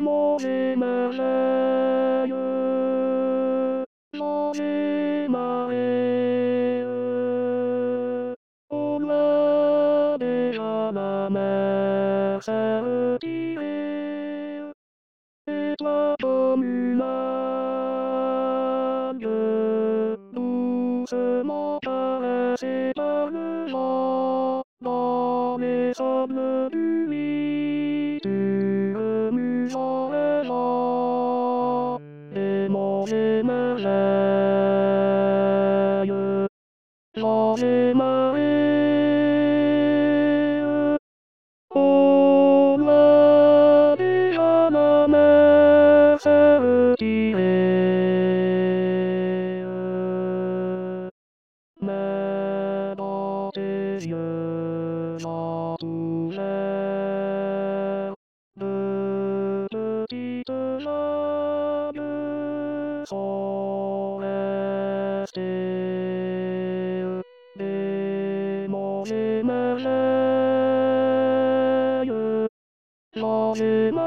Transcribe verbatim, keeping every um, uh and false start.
mon merveilleux, j'ai marée, au loin déjà la mer s'est retirée, et toi comme une algue, doucement caressée par le vent, dans les sables du lit, tu remues en rêvant, et mon merveilleux, quand j'ai marée, au loin déjà la mer s'est retirée, mais dans tes yeux entr'ouverts, de petites vagues sont restées, et mon merveilleux, quand j'ai